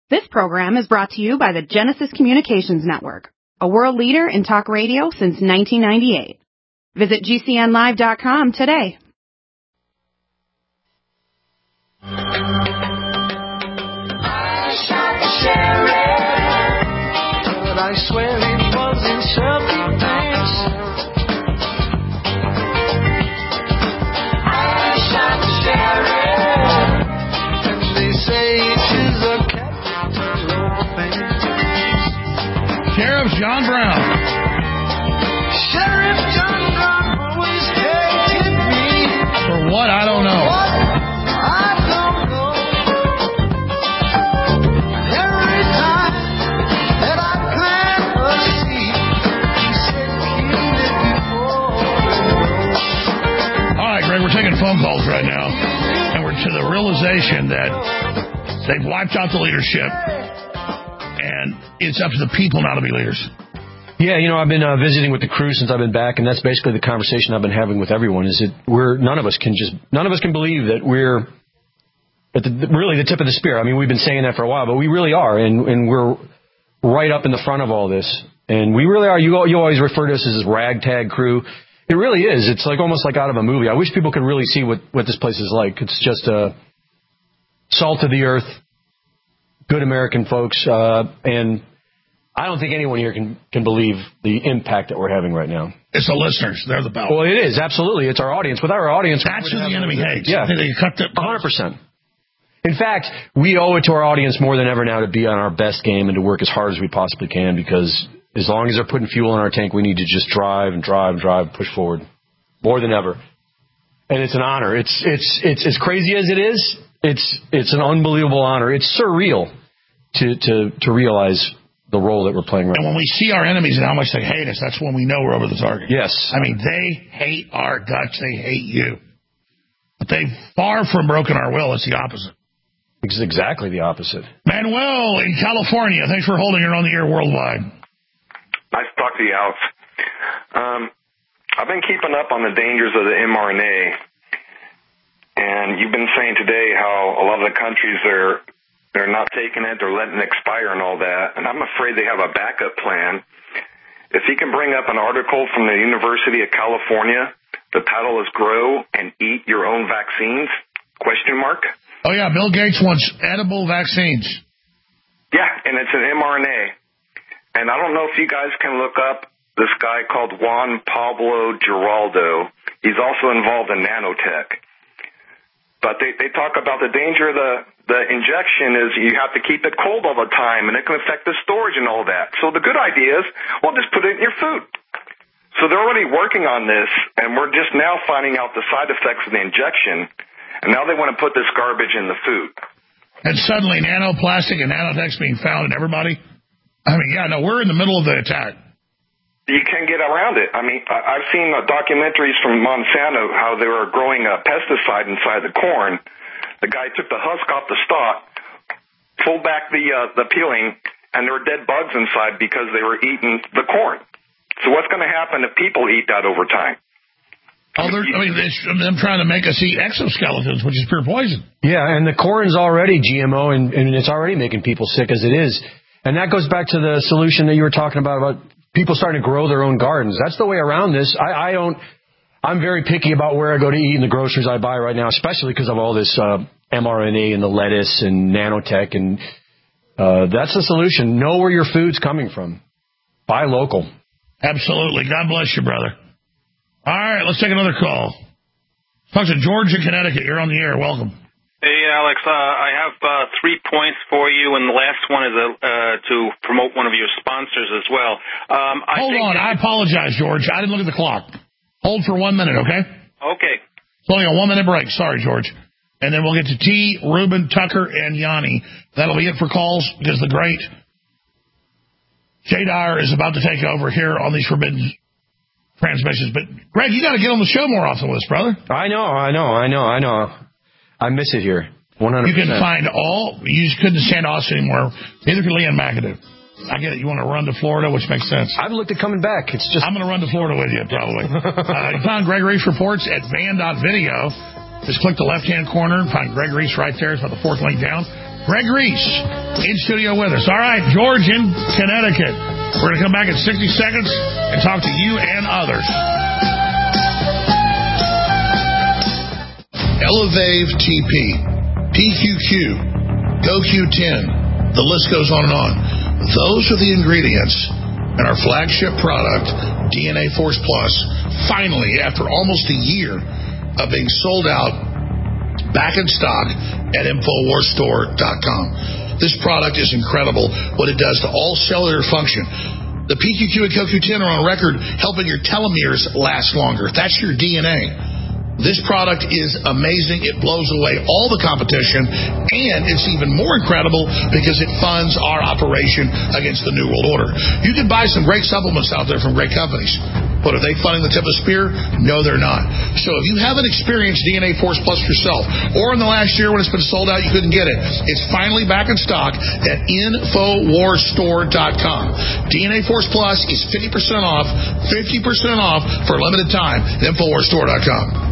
This program is brought to you by the Genesis Communications Network, a world leader in talk radio since 1998. Visit GCNlive.com today. I shot the sheriff, but I swear it was in self-defense. I shot the sheriff, and they say it is a capital offense. Sheriff John Brown. Sheriff John Brown always hated me. For what? I don't know. What? I don't know. Every time that I plant a seed, he said, kill it before it grows. All right, Greg, we're taking phone calls right now, and we're to the realization that they've wiped out the leadership, and it's up to the people now to be leaders. Yeah, you know, I've been visiting with the crew since I've been back, and that's basically the conversation I've been having with everyone. Is that none of us can believe that we're at really the tip of the spear. I mean, we've been saying that for a while, but we really are, and we're right up in the front of all this, and we really are. You always refer to us as this ragtag crew. It really is. It's like almost like out of a movie. I wish people could really see what this place is like. It's just salt of the earth, good American folks, and I don't think anyone here can believe the impact that we're having right now. It's the listeners. They're the bell. Well, it is. Absolutely. It's our audience. Without our audience... That's who the enemy hates. Yeah. They cut the... 100%. In fact, we owe it to our audience more than ever now to be on our best game and to work as hard as we possibly can, because as long as they're putting fuel in our tank, we need to just drive, push forward. More than ever. And it's an honor. It's as crazy as it is, it's an unbelievable honor. It's surreal to realize the role that we're playing right now. And when we see our enemies and how much they hate us, that's when we know we're over the target. Yes. I mean, they hate our guts. They hate you. But they've far from broken our will. It's the opposite. It's exactly the opposite. Manuel in California. Thanks for holding it on the air worldwide. Nice to talk to you, Alex. I've been keeping up on the dangers of the mRNA. And you've been saying today how a lot of the countries they're not taking it, they're letting it expire and all that. And I'm afraid they have a backup plan. If you can bring up an article from the University of California, the title is Grow and Eat Your Own Vaccines, ? Oh, yeah, Bill Gates wants edible vaccines. Yeah, and it's an mRNA. And I don't know if you guys can look up this guy called Juan Pablo Giraldo. He's also involved in nanotech. But they talk about the danger of the injection is you have to keep it cold all the time, and it can affect the storage and all that. So the good idea is, well, just put it in your food. So they're already working on this, and we're just now finding out the side effects of the injection, and now they want to put this garbage in the food. And suddenly nanoplastic and nanotech's being found in everybody? I mean, yeah, no, we're in the middle of the attack. You can't get around it. I mean, I've seen documentaries from Monsanto how they were growing a pesticide inside the corn. The guy took the husk off the stalk, pulled back the peeling, and there were dead bugs inside because they were eating the corn. So what's going to happen if people eat that over time? Oh, them trying to make us eat exoskeletons, which is pure poison. Yeah, and the corn's already GMO, and it's already making people sick as it is. And that goes back to the solution that you were talking about people starting to grow their own gardens. That's the way around this. I'm very picky about where I go to eat in the groceries I buy right now, especially because of all this mRNA and the lettuce and nanotech. And that's the solution. Know where your food's coming from. Buy local. Absolutely. God bless you, brother. All right, let's take another call. Talk to George in Connecticut. You're on the air. Welcome. Hey, Alex, I have 3 points for you, and the last one is to promote one of your sponsors as well. Hold on. I apologize, George. I didn't look at the clock. Hold for 1 minute, okay? Okay. It's only a 1 minute break. Sorry, George. And then we'll get to T, Ruben, Tucker, and Yanni. That'll be it for calls because the great Jay Dyer is about to take over here on these forbidden transmissions. But, Greg, you got to get on the show more often with us, brother. I know. I miss it here. 100%. You can find you just couldn't stand Austin anymore. Neither can Leanne McAdoo. I get it. You want to run to Florida, which makes sense. I've looked at coming back. It's just... I'm going to run to Florida with you, probably. You find Greg Reese Reports at van.video. Just click the left-hand corner and find Greg Reese right there. It's about the fourth link down. Greg Reese in studio with us. All right, George in Connecticut. We're going to come back in 60 seconds and talk to you and others. Elevave TP, PQQ, GoQ10, the list goes on and on. Those are the ingredients in our flagship product, DNA Force Plus, finally, after almost a year of being sold out, back in stock at InfoWarsStore.com. This product is incredible, what it does to all cellular function. The PQQ and CoQ10 are on record helping your telomeres last longer. That's your DNA. This product is amazing. It blows away all the competition, and it's even more incredible because it funds our operation against the New World Order. You can buy some great supplements out there from great companies, but are they funding the tip of the spear? No, they're not. So if you haven't experienced DNA Force Plus yourself, or in the last year when it's been sold out, you couldn't get it, it's finally back in stock at InfoWarsStore.com. DNA Force Plus is 50% off for a limited time at InfoWarsStore.com.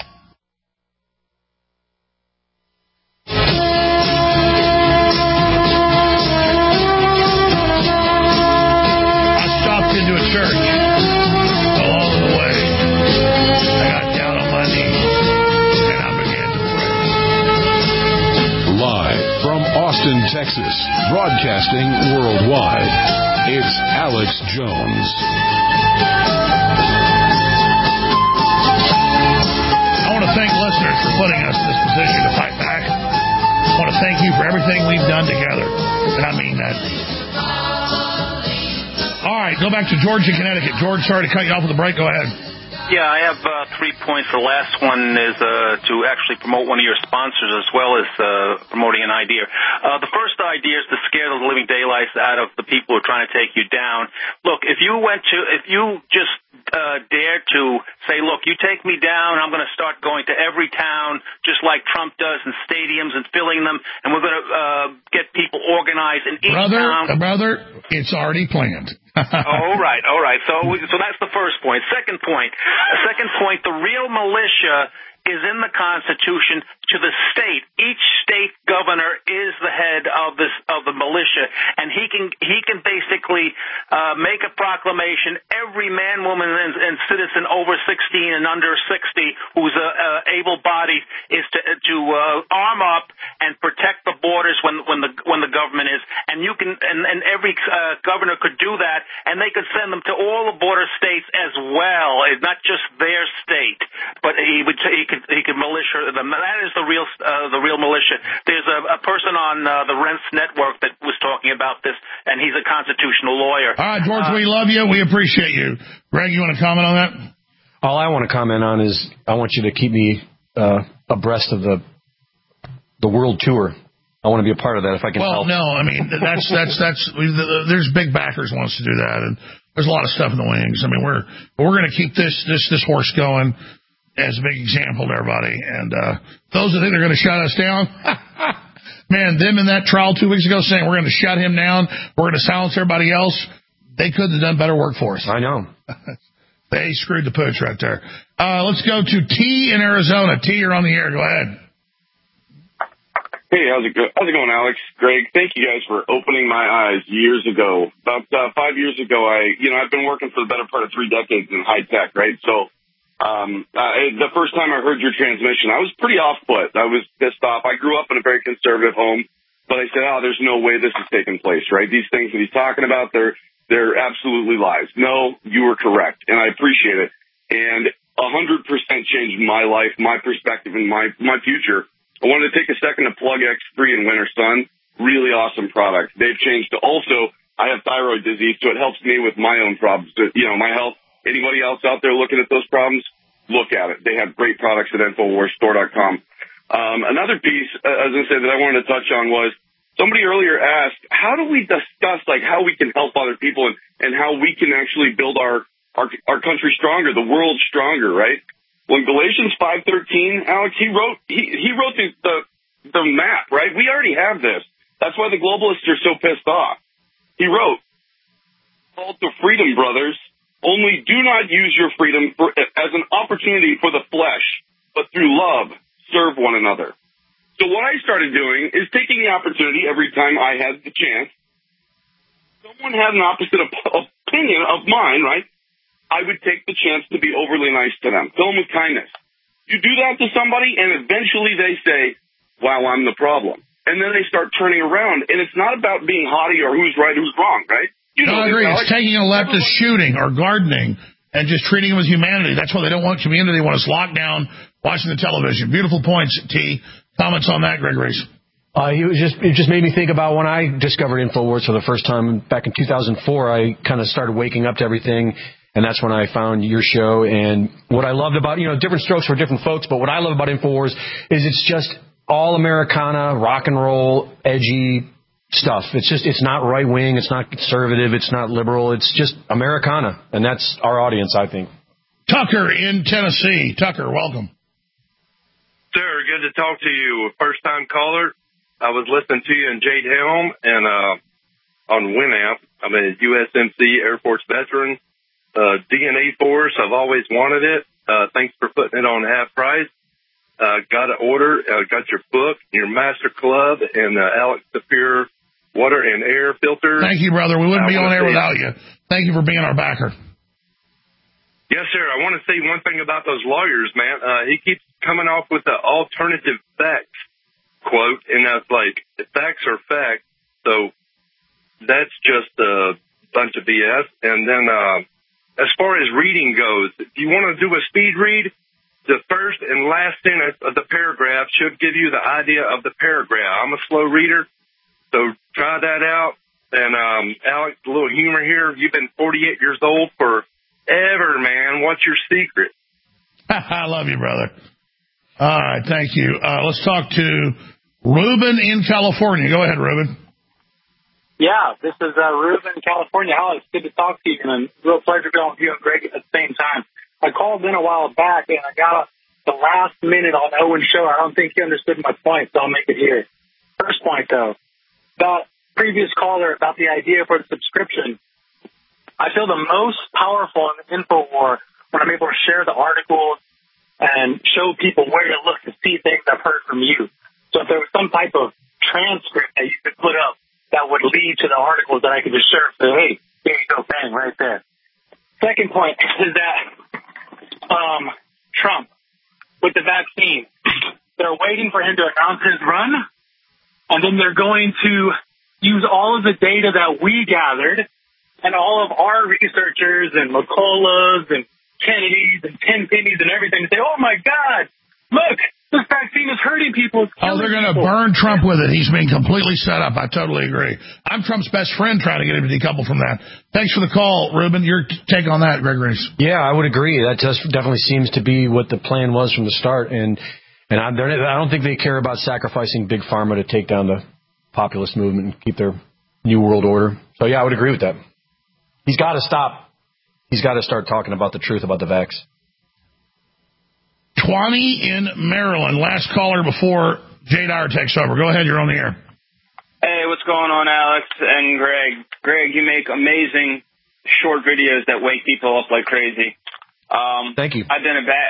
Texas, broadcasting worldwide. It's Alex Jones. I want to thank listeners for putting us in this position to fight back. I want to thank you for everything we've done together, and I mean that. All right, go back to George in Connecticut. George, sorry to cut you off with the break. Go ahead. Yeah, I have 3 points. The last one is to actually promote one of your sponsors as well as promoting an idea. The first idea is to scare the living daylights out of the people who are trying to take you down. Look, if you just dare to say, look, you take me down, I'm going to start going to every town just like Trump does in stadiums and filling them, and we're going to get people organized in each town. Brother, it's already planned. All right. So that's the first point. Second point, the real militia is in the Constitution to the state. Each state governor is the head of the militia, and he can basically make a proclamation. Every man, woman, and citizen over 16 and under 60 who's able-bodied is to arm up and protect the borders when the government is. And every governor could do that, and they could send them to all the border states as well, not just their state, but he could militia them. That is the real militia. There's a person on the Rents Network that was talking about this, and he's a constitutional lawyer. All right, George, we love you. We appreciate you. Greg, you want to comment on that? All I want to comment on is I want you to keep me abreast of the world tour. I want to be a part of that if I can help. Well, no, I mean, that's there's big backers wants to do that, and there's a lot of stuff in the wings. I mean, we're going to keep this horse going as a big example to everybody. And those that think they're going to shut us down, man, them in that trial 2 weeks ago saying we're going to shut him down, we're going to silence everybody else, they could have done better work for us. I know. They screwed the pooch right there. Let's go to T in Arizona. T, you're on the air. Go ahead. Hey, how's it going, Alex? Greg, thank you guys for opening my eyes years ago. About 5 years ago, I've been working for the better part of 3 decades in high tech, right? So the first time I heard your transmission, I was pretty off-put. I was pissed off. I grew up in a very conservative home, but I said, there's no way this is taking place, right? These things that he's talking about, they're absolutely lies. No, you were correct, and I appreciate it. And 100% changed my life, my perspective, and my future. I wanted to take a second to plug X3 and Winter Sun. Really awesome product. They've changed to also, I have thyroid disease, so it helps me with my own problems, my health. Anybody else out there looking at those problems, look at it. They have great products at InfoWarsStore.com. Another piece, as I said, that I wanted to touch on was somebody earlier asked, how do we discuss how we can help other people and how we can actually build our country stronger, the world stronger, right? Well, in Galatians 5:13, Alex, he wrote the map, right? We already have this. That's why the globalists are so pissed off. He wrote, "Call to freedom, brothers. Only do not use your freedom as an opportunity for the flesh, but through love, serve one another." So what I started doing is taking the opportunity every time I had the chance. Someone had an opposite opinion of mine, right? I would take the chance to be overly nice to them, fill them with kindness. You do that to somebody, and eventually they say, wow, I'm the problem. And then they start turning around, and it's not about being haughty or who's right, who's wrong, right? You know, I agree. It's taking a leftist shooting or gardening and just treating them with humanity. That's why they don't want community. They want us locked down watching the television. Beautiful points, T. Comments on that, Greg Reese? It just made me think about when I discovered InfoWars for the first time back in 2004. I kind of started waking up to everything, and that's when I found your show. And what I loved about, different strokes for different folks, but what I love about InfoWars is it's just all Americana, rock and roll, edgy stuff. It's not right wing, it's not conservative, it's not liberal, it's just Americana, and that's our audience, I think. Tucker in Tennessee. Tucker, welcome. Sir, good to talk to you. First time caller. I was listening to you and Jade Helm and on Winamp. I'm a USMC Air Force veteran. DNA Force, I've always wanted it. Thanks for putting it on half price. Got an order, got your book, your Master Club, and Alex the Pure Water and Air Filter. Thank you, brother. We wouldn't be on air without you. Thank you for being our backer. Yes, sir. I want to say one thing about those lawyers, man. He keeps coming off with the alternative facts quote, and that's like, facts are facts, so that's just a bunch of BS. And then as far as reading goes, if you want to do a speed read, the first and last sentence of the paragraph should give you the idea of the paragraph. I'm a slow reader, so try that out. And Alex, a little humor here. You've been 48 years old forever, man. What's your secret? I love you, brother. All right, thank you. Let's talk to Ruben in California. Go ahead, Ruben. Yeah, this is Ruben in California. Alex, good to talk to you, and a real pleasure going with you and Greg at the same time. I called in a while back, and I got the last minute on Owen's show. I don't think he understood my point, so I'll make it here. First point, though, about previous caller about the idea for the subscription. I feel the most powerful in the InfoWar when I'm able to share the articles and show people where to look to see things I've heard from you. So if there was some type of transcript that you could put up that would lead to the articles that I could just share, say, hey, here you go, bang, right there. Second point is that Trump, with the vaccine, they're waiting for him to announce his run, and then they're going to use all of the data that we gathered and all of our researchers and McCulloughs and Kennedys and Tenpennies and everything to say, oh, my God, look, this vaccine is hurting people. They're going to burn Trump with it. He's being completely set up. I totally agree. I'm Trump's best friend trying to get him to decouple from that. Thanks for the call, Ruben. Your take on that, Greg Reese. Yeah, I would agree. That definitely seems to be what the plan was from the start. And I don't think they care about sacrificing Big Pharma to take down the populist movement and keep their New World Order. So, yeah, I would agree with that. He's got to stop. He's got to start talking about the truth about the vax. Twanny in Maryland. Last caller before Jay Dyer takes over. Go ahead. You're on the air. Hey, what's going on, Alex and Greg? Greg, you make amazing short videos that wake people up like crazy. Thank you. I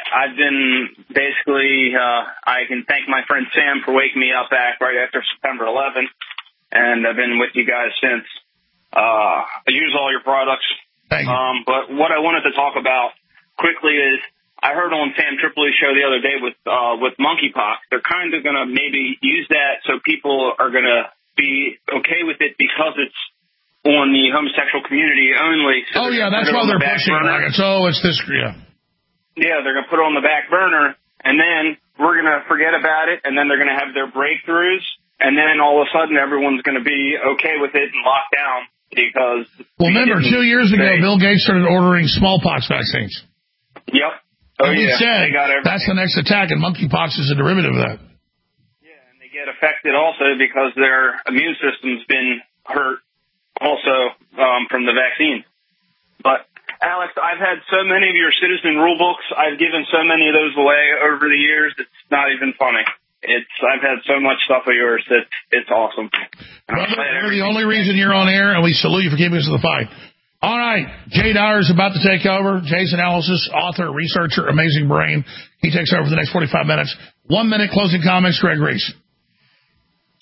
can thank my friend Sam for waking me up back right after September 11th, and I've been with you guys since. I use all your products. Thank you. But what I wanted to talk about quickly is I heard on Sam Tripoli's show the other day with monkeypox. They're kind of going to maybe use that so people are going to be okay with it because it's on the homosexual community only. So that's why they're pushing it. Like it's this, yeah. Yeah, they're going to put it on the back burner, and then we're going to forget about it, and then they're going to have their breakthroughs, and then all of a sudden everyone's going to be okay with it and locked down because... Well, remember, 2 years ago, Bill Gates started ordering smallpox vaccines. Yep. And he said that's the next attack, and monkeypox is a derivative of that. Yeah, and they get affected also because their immune system's been hurt also from the vaccine. But, Alex, I've had so many of your citizen rule books. I've given so many of those away over the years. It's not even funny. I've had so much stuff of yours that it's awesome. Brother, we're the only reason you're on air, and we salute you for keeping us to the fight. All right, Jay Dyer is about to take over. Jay's analysis, author, researcher, amazing brain. He takes over for the next 45 minutes. 1 minute closing comments, Greg Reese.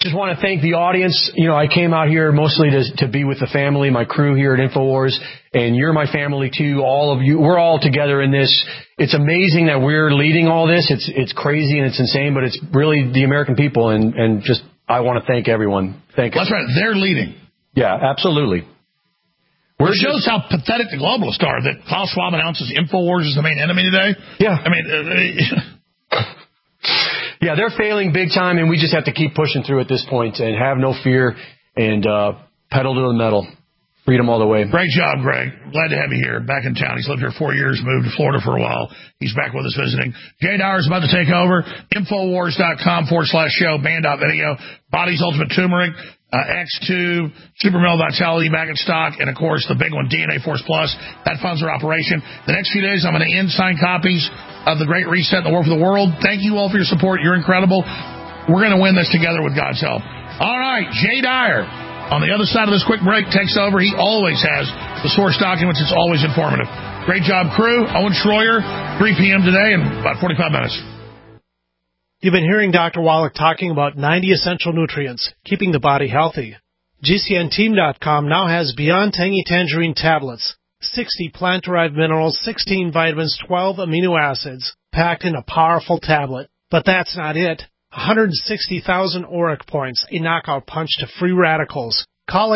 Just want to thank the audience. You know, I came out here mostly to be with the family, my crew here at InfoWars, and you're my family too. All of you, we're all together in this. It's amazing that we're leading all this. It's crazy and it's insane, but it's really the American people, and just I want to thank everyone. Thank you. That's right. They're leading. Yeah, absolutely. It shows how pathetic the globalists are that Klaus Schwab announces InfoWars is the main enemy today. Yeah. I mean, yeah, they're failing big time, and we just have to keep pushing through at this point and have no fear and pedal to the metal. Freedom all the way. Great job, Greg. Glad to have you here. Back in town. He's lived here 4 years, moved to Florida for a while. He's back with us visiting. Jay Dyer is about to take over. Infowars.com/show, band.video, Body's Ultimate Turmeric, X2, Super Male Vitality back in stock, and, of course, the big one, DNA Force Plus. That funds our operation. The next few days, I'm going to end signed copies of The Great Reset and The War for the World. Thank you all for your support. You're incredible. We're going to win this together with God's help. All right, Jay Dyer, on the other side of this quick break, takes over. He always has the source documents. It's always informative. Great job, crew. Owen Schroyer, 3 p.m. today in about 45 minutes. You've been hearing Dr. Wallach talking about 90 essential nutrients, keeping the body healthy. GCNteam.com now has Beyond Tangy Tangerine tablets, 60 plant-derived minerals, 16 vitamins, 12 amino acids, packed in a powerful tablet. But that's not it. 160,000 auric points, a knockout punch to free radicals. Call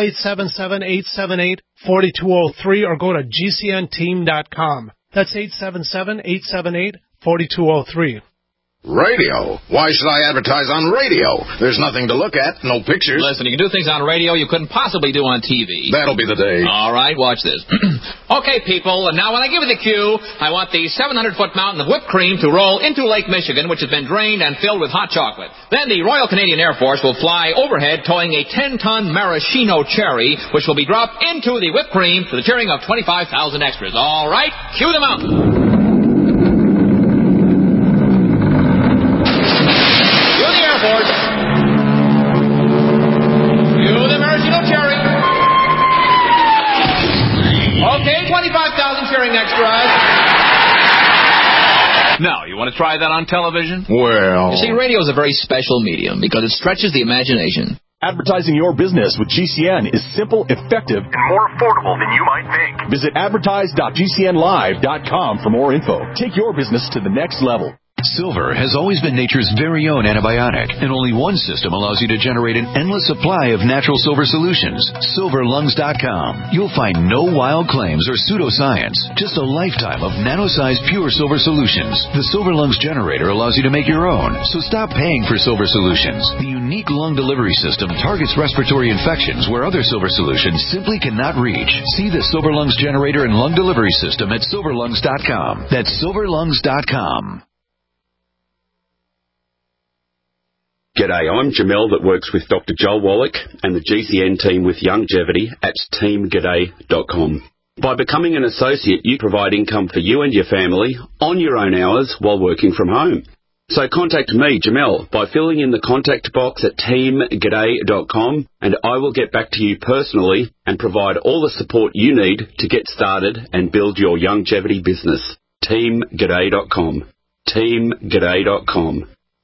877-878-4203 or go to GCNteam.com. That's 877-878-4203. Radio? Why should I advertise on radio? There's nothing to look at, no pictures. Listen, you can do things on radio you couldn't possibly do on TV. That'll be the day. All right, watch this. Okay, people, and now when I give you the cue, I want the 700-foot mountain of whipped cream to roll into Lake Michigan, which has been drained and filled with hot chocolate. Then the Royal Canadian Air Force will fly overhead towing a 10-ton maraschino cherry, which will be dropped into the whipped cream to the cheering of 25,000 extras. All right, cue the mountain. Okay, 25,000 cheering extras. Now, you want to try that on television? Well... You see, radio is a very special medium because it stretches the imagination. Advertising your business with GCN is simple, effective, and more affordable than you might think. Visit advertise.gcnlive.com for more info. Take your business to the next level. Silver has always been nature's very own antibiotic, and only one system allows you to generate an endless supply of natural silver solutions. SilverLungs.com. You'll find no wild claims or pseudoscience, just a lifetime of nano-sized pure silver solutions. The Silver Lungs generator allows you to make your own, so stop paying for silver solutions. The unique lung delivery system targets respiratory infections where other silver solutions simply cannot reach. See the Silver Lungs generator and lung delivery system at SilverLungs.com. That's SilverLungs.com. G'day, I'm Jamel that works with Dr. Joel Wallach and the GCN team with Longevity at teamg'day.com. By becoming an associate, you provide income for you and your family on your own hours while working from home. So contact me, Jamel, by filling in the contact box at teamg'day.com, and I will get back to you personally and provide all the support you need to get started and build your longevity business. teamg'day.com. teamg'day.com.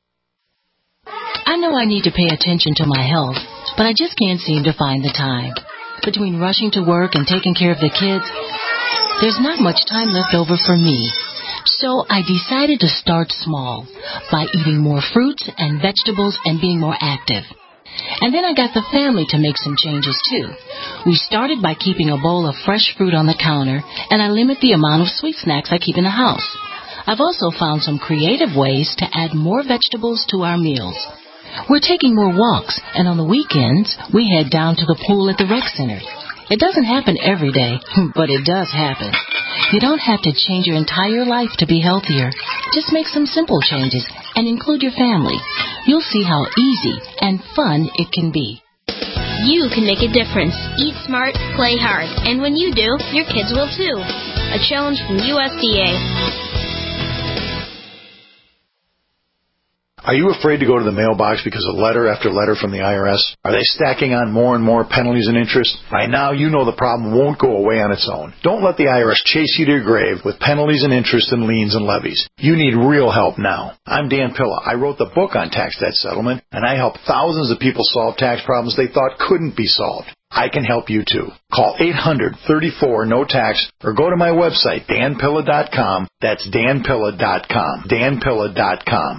I know I need to pay attention to my health, but I just can't seem to find the time. Between rushing to work and taking care of the kids, there's not much time left over for me. So I decided to start small by eating more fruits and vegetables and being more active. And then I got the family to make some changes too. We started by keeping a bowl of fresh fruit on the counter, and I limit the amount of sweet snacks I keep in the house. I've also found some creative ways to add more vegetables to our meals. We're taking more walks, and on the weekends, we head down to the pool at the rec center. It doesn't happen every day, but it does happen. You don't have to change your entire life to be healthier. Just make some simple changes and include your family. You'll see how easy and fun it can be. You can make a difference. Eat smart, play hard. And when you do, your kids will too. A challenge from USDA. Are you afraid to go to the mailbox because of letter after letter from the IRS? Are they stacking on more and more penalties and interest? By now, you know the problem won't go away on its own. Don't let the IRS chase you to your grave with penalties and interest and liens and levies. You need real help now. I'm Dan Pilla. I wrote the book on tax debt settlement, and I help thousands of people solve tax problems they thought couldn't be solved. I can help you too. Call 800-34-NO-TAX or go to my website, danpilla.com. That's danpilla.com. danpilla.com.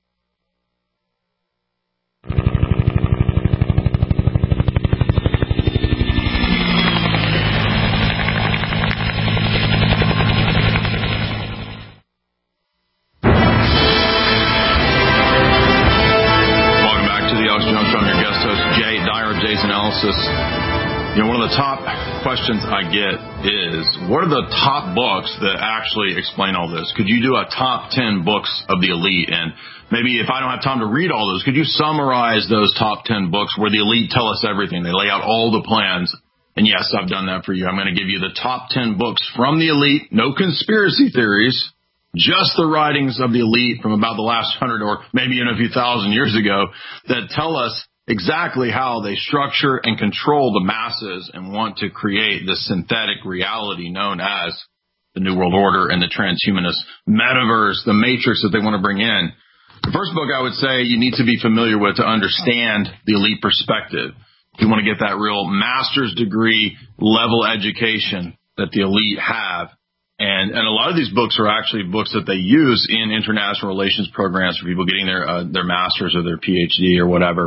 Jay's analysis. You know, one of the top questions I get is, what are the top books that actually explain all this? Could you do a top 10 books of the elite? And maybe if I don't have time to read all those, could you summarize those top 10 books where the elite tell us everything? They lay out all the plans. And yes, I've done that for you. I'm going to give you the top 10 books from the elite, no conspiracy theories, just the writings of the elite from about the last 100 or maybe even a few thousand years ago that tell us exactly how they structure and control the masses and want to create the synthetic reality known as the New World Order and the transhumanist metaverse, the matrix that they want to bring in. The first book I would say you need to be familiar with to understand the elite perspective. If you want to get that real master's degree level education that the elite have. And a lot of these books are actually books that they use in international relations programs for people getting their master's or their PhD or whatever.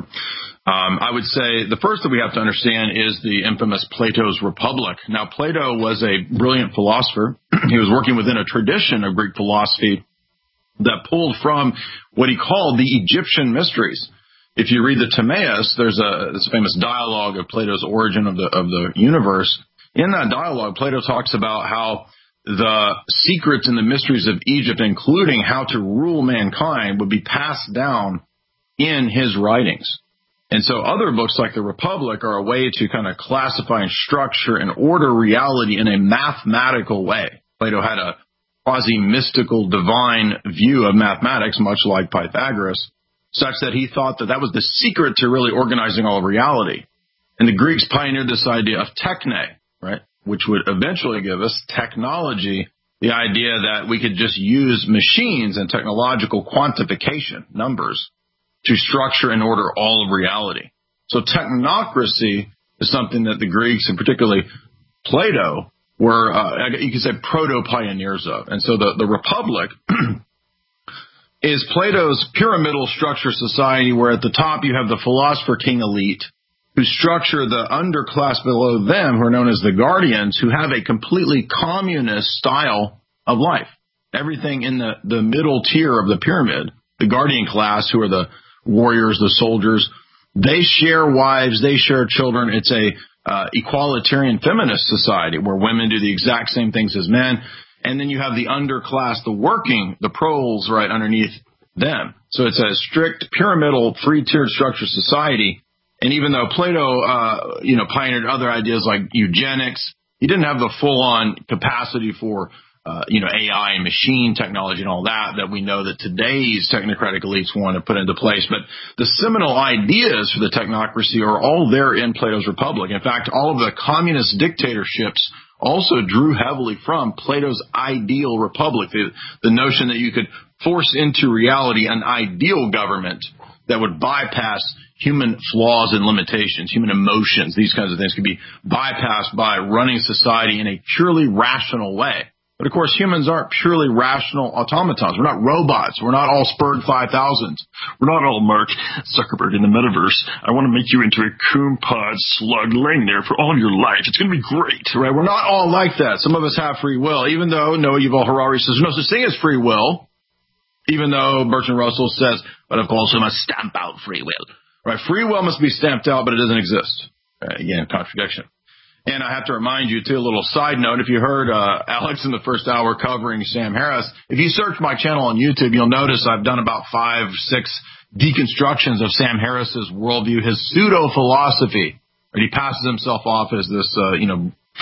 I would say the first that we have to understand is the infamous Plato's Republic. Now, Plato was a brilliant philosopher. He was working within a tradition of Greek philosophy that pulled from what he called the Egyptian mysteries. If you read the Timaeus, there's this famous dialogue of Plato's origin of the universe. In that dialogue, Plato talks about how the secrets and the mysteries of Egypt, including how to rule mankind, would be passed down in his writings. And so other books like the Republic are a way to kind of classify and structure and order reality in a mathematical way. Plato had a quasi-mystical divine view of mathematics, much like Pythagoras, such that he thought that was the secret to really organizing all of reality. And the Greeks pioneered this idea of techne, right, which would eventually give us technology, the idea that we could just use machines and technological quantification, numbers, to structure and order all of reality. So technocracy is something that the Greeks, and particularly Plato, were, you could say, proto-pioneers of. And so the Republic is Plato's pyramidal structure society where at the top you have the philosopher king elite who structure the underclass below them, who are known as the guardians, who have a completely communist style of life. Everything in the middle tier of the pyramid, the guardian class, who are the warriors, the soldiers, they share wives, they share children. It's a equalitarian feminist society where women do the exact same things as men. And then you have the underclass, the working, the proles right underneath them. So it's a strict pyramidal three-tiered structure society. And even though Plato, pioneered other ideas like eugenics, he didn't have the full-on capacity for, AI and machine technology and all that we know that today's technocratic elites want to put into place. But the seminal ideas for the technocracy are all there in Plato's Republic. In fact, all of the communist dictatorships also drew heavily from Plato's ideal republic, the notion that you could force into reality an ideal government that would bypass human flaws and limitations, human emotions. These kinds of things could be bypassed by running society in a purely rational way. But, of course, humans aren't purely rational automatons. We're not robots. We're not all Spurg 5000s. We're not all Mark Zuckerberg in the metaverse. I want to make you into a coon pod slug laying there for all of your life. It's going to be great, right? We're not all like that. Some of us have free will, even though Noah Yuval Harari says there's no such thing as free will, even though Bertrand Russell says, but of course we must stamp out free will. Right? Free will must be stamped out, but it doesn't exist. Again, contradiction. And I have to remind you, too, a little side note. If you heard Alex in the first hour covering Sam Harris, if you search my channel on YouTube, you'll notice I've done about 5, 6 deconstructions of Sam Harris's worldview, his pseudo-philosophy. He passes himself off as this,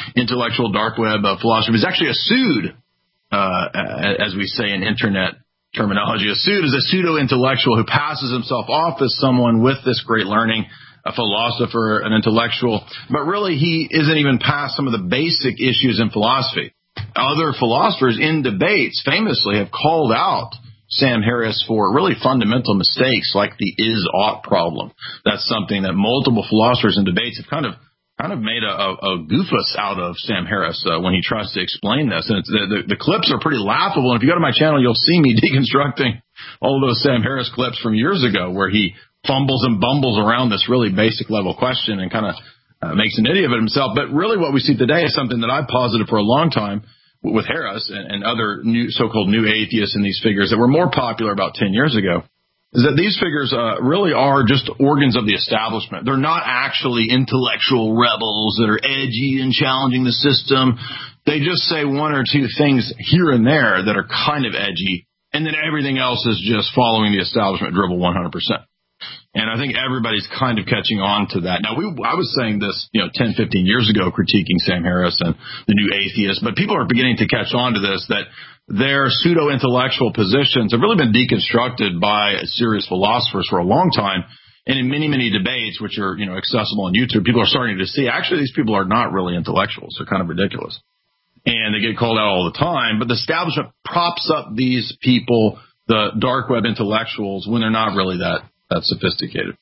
intellectual dark web philosopher. He's actually a pseudo, as we say in Internet terminology. A pseudo is a pseudo-intellectual who passes himself off as someone with this great learning, a philosopher, an intellectual, but really he isn't even past some of the basic issues in philosophy. Other philosophers in debates famously have called out Sam Harris for really fundamental mistakes like the is-ought problem. That's something that multiple philosophers in debates have kind of made a goofus out of Sam Harris when he tries to explain this. And the clips are pretty laughable. And if you go to my channel, you'll see me deconstructing all of those Sam Harris clips from years ago where he fumbles and bumbles around this really basic level question and kind of makes an idiot of it himself. But really what we see today is something that I've posited for a long time with Harris and other new so-called new atheists and these figures that were more popular about 10 years ago, is that these figures really are just organs of the establishment. They're not actually intellectual rebels that are edgy and challenging the system. They just say one or two things here and there that are kind of edgy, and then everything else is just following the establishment dribble 100%. And I think everybody's kind of catching on to that. Now, I was saying this, 10, 15 years ago, critiquing Sam Harris and the new atheists, but people are beginning to catch on to this, that their pseudo-intellectual positions have really been deconstructed by serious philosophers for a long time. And in many, many debates, which are, accessible on YouTube, people are starting to see, actually, these people are not really intellectuals. They're kind of ridiculous. And they get called out all the time. But the establishment props up these people, the dark web intellectuals, when they're not really that sophisticated.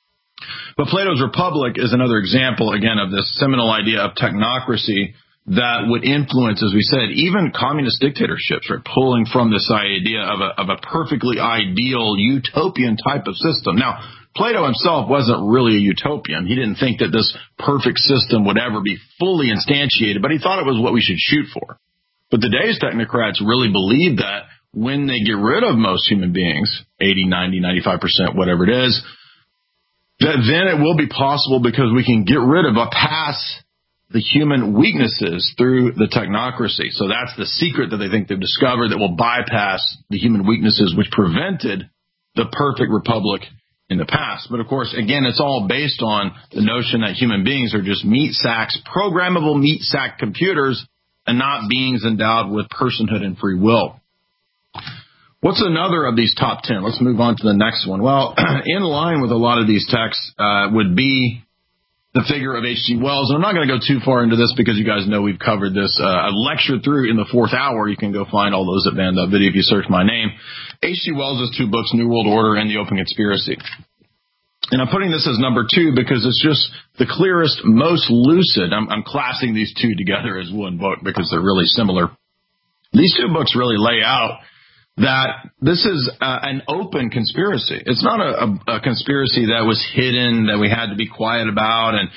But Plato's Republic is another example, again, of this seminal idea of technocracy that would influence, as we said, even communist dictatorships, right? Pulling from this idea of a perfectly ideal utopian type of system. Now, Plato himself wasn't really a utopian. He didn't think that this perfect system would ever be fully instantiated, but he thought it was what we should shoot for. But today's technocrats really believe that when they get rid of most human beings, 80, 90, 95%, whatever it is, that then it will be possible because we can get rid of past the human weaknesses through the technocracy. So that's the secret that they think they've discovered that will bypass the human weaknesses which prevented the perfect republic in the past. But of course, again, it's all based on the notion that human beings are just meat sacks, programmable meat sack computers, and not beings endowed with personhood and free will. What's another of these top 10? Let's move on to the next one. Well, in line with a lot of these texts would be the figure of H.G. Wells. And I'm not going to go too far into this because you guys know we've covered this. I lectured through in the 4th hour. You can go find all those at Band.video if you search my name. H.G. Wells' 2 books, New World Order and The Open Conspiracy. And I'm putting this as number 2 because it's just the clearest, most lucid. I'm classing these 2 together as one book because they're really similar. These 2 books really lay out that this is an open conspiracy. It's not a conspiracy that was hidden, that we had to be quiet about. And,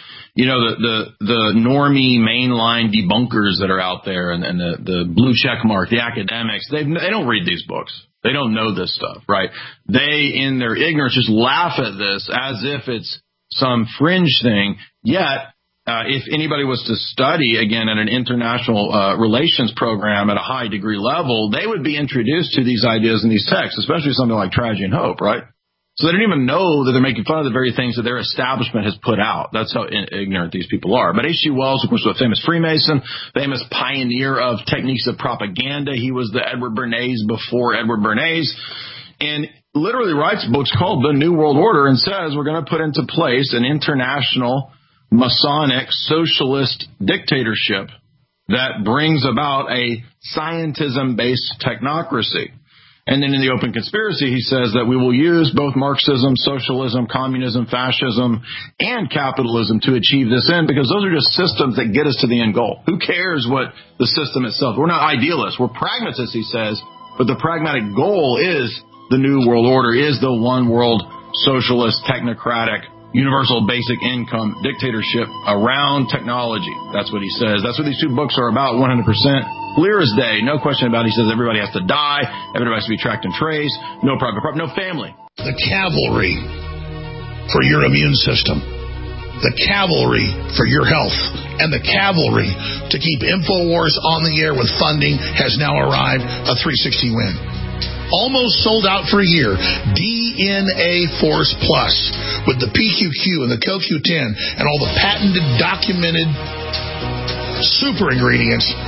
the normie mainline debunkers that are out there and the blue check mark, the academics, they don't read these books. They don't know this stuff, right? They, in their ignorance, just laugh at this as if it's some fringe thing. Yet, if anybody was to study, again, at an international relations program at a high degree level, they would be introduced to these ideas in these texts, especially something like Tragedy and Hope, right? So they don't even know that they're making fun of the very things that their establishment has put out. That's how ignorant these people are. But H.G. Wells, of course, was a famous Freemason, famous pioneer of techniques of propaganda. He was the Edward Bernays before Edward Bernays. And literally writes books called The New World Order and says we're going to put into place an international Masonic socialist dictatorship that brings about a scientism-based technocracy. And then in The Open Conspiracy, he says that we will use both Marxism, socialism, communism, fascism, and capitalism to achieve this end because those are just systems that get us to the end goal. Who cares what the system itself? We're not idealists. We're pragmatists, he says, but the pragmatic goal is the New World Order, is the one world socialist, technocratic, universal basic income dictatorship around technology. That's what he says. That's what these 2 books are about, 100%. Clear as day, no question about it. He says everybody has to die, everybody has to be tracked and traced, no private property, no family. The cavalry for your immune system, the cavalry for your health, and the cavalry to keep InfoWars on the air with funding has now arrived, a 360 win. Almost sold out for a year. DNA Force Plus with the PQQ and the CoQ10 and all the patented, documented super ingredients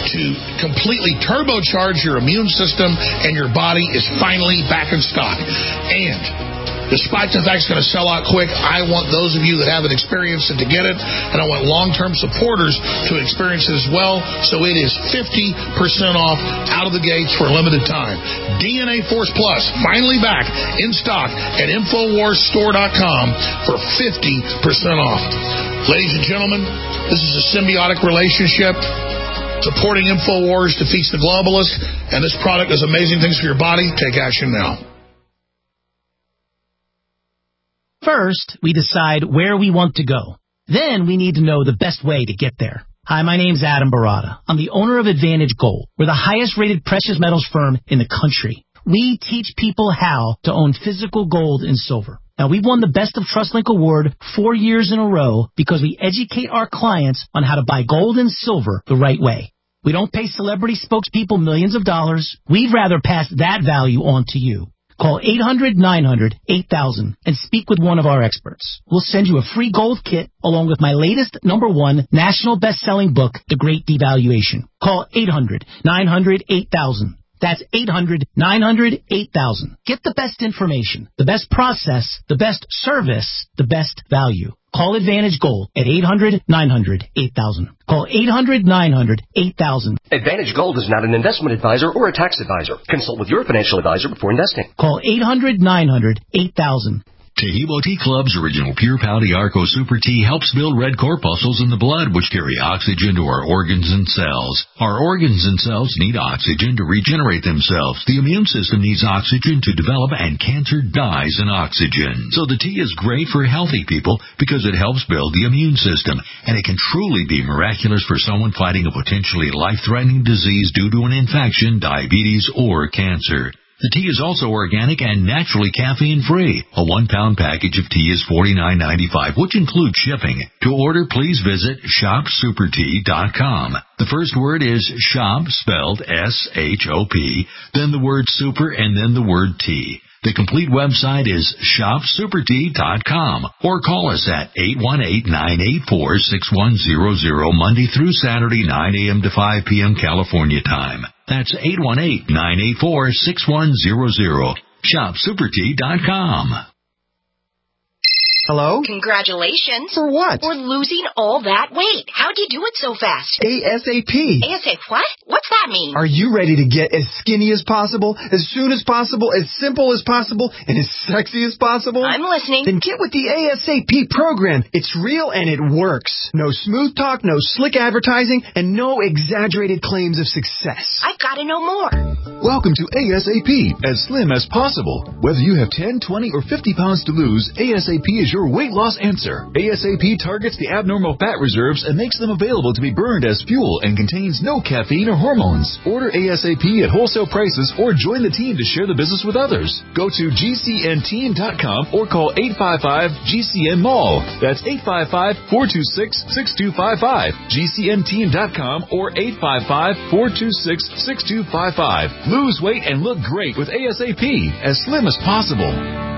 to completely turbocharge your immune system, and your body is finally back in stock. And despite the fact it's going to sell out quick, I want those of you that haven't experienced it to get it, and I want long-term supporters to experience it as well. So it is 50% off out of the gates for a limited time. DNA Force Plus, finally back in stock at InfoWarsStore.com for 50% off. Ladies and gentlemen, this is a symbiotic relationship. Supporting InfoWars defeats the globalists, and this product does amazing things for your body. Take action now. First, we decide where we want to go. Then we need to know the best way to get there. Hi, my name's Adam Barada. I'm the owner of Advantage Gold. We're the highest-rated precious metals firm in the country. We teach people how to own physical gold and silver. Now, we've won the Best of TrustLink Award 4 years in a row because we educate our clients on how to buy gold and silver the right way. We don't pay celebrity spokespeople millions of dollars. We'd rather pass that value on to you. Call 800-900-8000 and speak with one of our experts. We'll send you a free gold kit along with my latest #1 national best-selling book, The Great Devaluation. Call 800-900-8000. That's 800-900-8000. Get the best information, the best process, the best service, the best value. Call Advantage Gold at 800-900-8000. Call 800-900-8000. Advantage Gold is not an investment advisor or a tax advisor. Consult with your financial advisor before investing. Call 800-900-8000. Tehebo Tea Club's original Pure Pouty Arco Super Tea helps build red corpuscles in the blood, which carry oxygen to our organs and cells. Our organs and cells need oxygen to regenerate themselves. The immune system needs oxygen to develop, and cancer dies in oxygen. So the tea is great for healthy people because it helps build the immune system, and it can truly be miraculous for someone fighting a potentially life-threatening disease due to an infection, diabetes, or cancer. The tea is also organic and naturally caffeine-free. A 1-pound package of tea is $49.95, which includes shipping. To order, please visit ShopSuperTea.com. The first word is shop, spelled S-H-O-P, then the word super, and then the word tea. The complete website is ShopSuperTea.com, or call us at 818-984-6100 Monday through Saturday, 9 a.m. to 5 p.m. California time. That's 818-984-6100. ShopSuperTea.com. Hello? Congratulations. For what? For losing all that weight. How'd you do it so fast? ASAP. ASAP what? What's that mean? Are you ready to get as skinny as possible, as soon as possible, as simple as possible, and as sexy as possible? I'm listening. Then get with the ASAP program. It's real and it works. No smooth talk, no slick advertising, and no exaggerated claims of success. I've got to know more. Welcome to ASAP, as slim as possible. Whether you have 10, 20, or 50 pounds to lose, ASAP is your weight loss answer. ASAP targets the abnormal fat reserves and makes them available to be burned as fuel and contains no caffeine or hormones. Order ASAP at wholesale prices or join the team to share the business with others. Go to GCNteam.com or call 855-GCN-MALL. That's 855-426-6255. GCNteam.com or 855-426-6255. Lose weight and look great with ASAP, as slim as possible.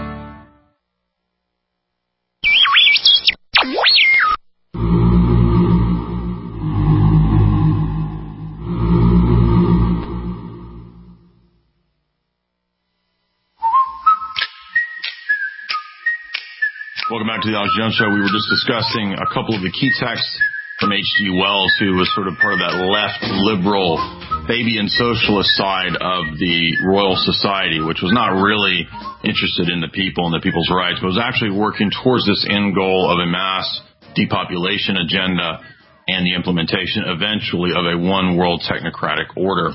Welcome back to the Alex Jones Show. We were just discussing a couple of the key texts from H.G. Wells, who was sort of part of that left liberal Fabian socialist side of the Royal Society, which was not really interested in the people and the people's rights, but was actually working towards this end goal of a mass depopulation agenda and the implementation eventually of a one world technocratic order.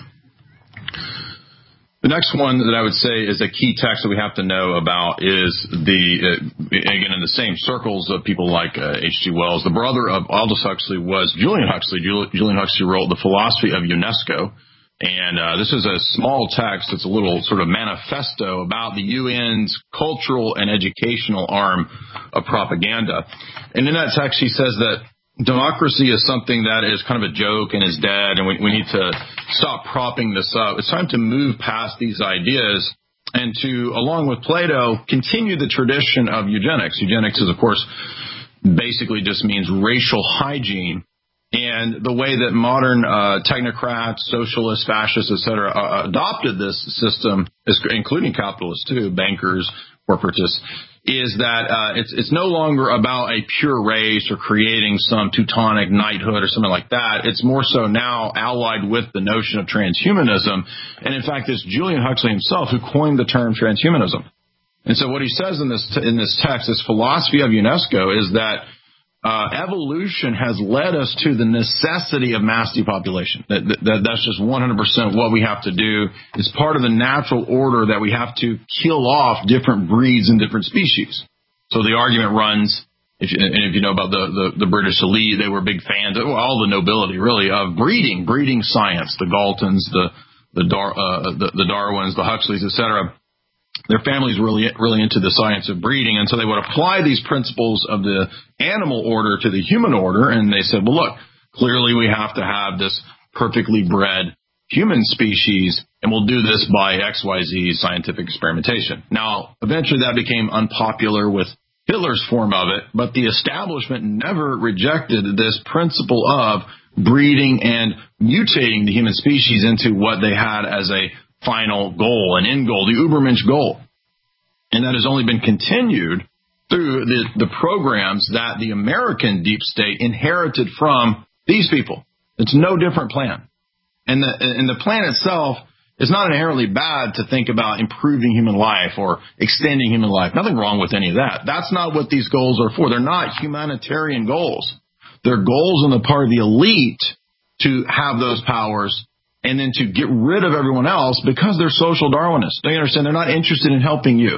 The next one that I would say is a key text that we have to know about is again, in the same circles of people like H.G. Wells. The brother of Aldous Huxley was Julian Huxley. Julian Huxley wrote The Philosophy of UNESCO. And this is a small text. It's a little sort of manifesto about the UN's cultural and educational arm of propaganda. And in that text, he says that democracy is something that is kind of a joke and is dead, and we need to stop propping this up. It's time to move past these ideas and to, along with Plato, continue the tradition of eugenics. Eugenics is, of course, basically just means racial hygiene. And the way that modern technocrats, socialists, fascists, etc., adopted this system, including capitalists too, bankers, corporatists, is that it's no longer about a pure race or creating some Teutonic knighthood or something like that. It's more so now allied with the notion of transhumanism. And in fact, it's Julian Huxley himself who coined the term transhumanism. And so what he says in this text, this philosophy of UNESCO, is that evolution has led us to the necessity of mass depopulation. That's just 100% what we have to do. It's part of the natural order that we have to kill off different breeds and different species. So the argument runs, if you know about the British elite, they were big fans, all the nobility really, of breeding science, the Galtons, the Darwins, the Huxleys, etc. Their families were really into the science of breeding, and so they would apply these principles of the animal order to the human order, and they said, well, look, clearly we have to have this perfectly bred human species, and we'll do this by XYZ scientific experimentation. Now, eventually that became unpopular with Hitler's form of it, but the establishment never rejected this principle of breeding and mutating the human species into what they had as a final goal, an end goal, the Ubermensch goal. And that has only been continued through the programs that the American deep state inherited from these people. It's no different plan. And the plan itself is not inherently bad to think about improving human life or extending human life. Nothing wrong with any of that. That's not what these goals are for. They're not humanitarian goals. They're goals on the part of the elite to have those powers and then to get rid of everyone else because they're social Darwinists. They understand they're not interested in helping you.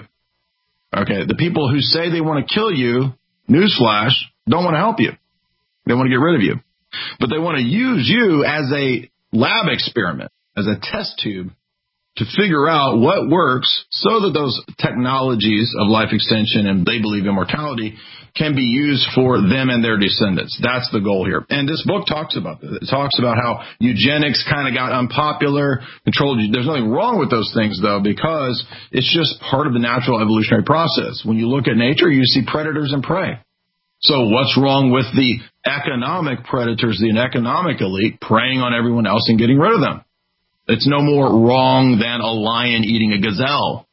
Okay, the people who say they want to kill you, newsflash, don't want to help you. They want to get rid of you. But they want to use you as a lab experiment, as a test tube, to figure out what works so that those technologies of life extension and they believe immortality can be used for them and their descendants. That's the goal here. And this book talks about this. It talks about how eugenics kind of got unpopular, controlled. There's nothing wrong with those things, though, because it's just part of the natural evolutionary process. When you look at nature, you see predators and prey. So what's wrong with the economic predators, the economic elite, preying on everyone else and getting rid of them? It's no more wrong than a lion eating a gazelle,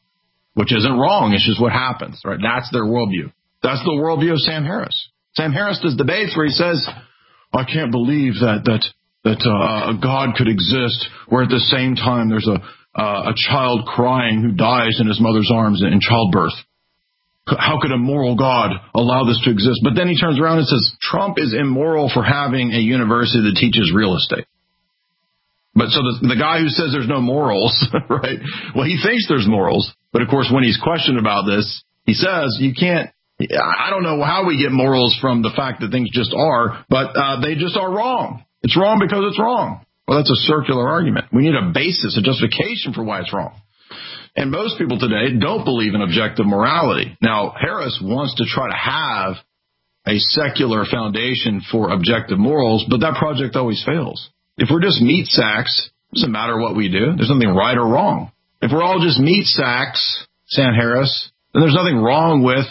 which isn't wrong. It's just what happens, right? That's their worldview. That's the worldview of Sam Harris. Sam Harris does debates where he says, I can't believe that a God could exist where at the same time there's a child crying who dies in his mother's arms in childbirth. How could a moral God allow this to exist? But then he turns around and says, Trump is immoral for having a university that teaches real estate. But so the guy who says there's no morals, right? Well, he thinks there's morals. But of course, when he's questioned about this, he says you can't. I don't know how we get morals from the fact that things just are, but they just are wrong. It's wrong because it's wrong. Well, that's a circular argument. We need a basis, a justification for why it's wrong. And most people today don't believe in objective morality. Now, Harris wants to try to have a secular foundation for objective morals, but that project always fails. If we're just meat sacks, it doesn't matter what we do. There's nothing right or wrong. If we're all just meat sacks, Sam Harris, then there's nothing wrong with